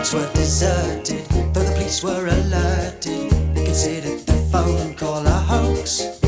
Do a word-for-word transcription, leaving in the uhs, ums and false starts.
streets were deserted, though the police were alerted. They considered the phone call a hoax.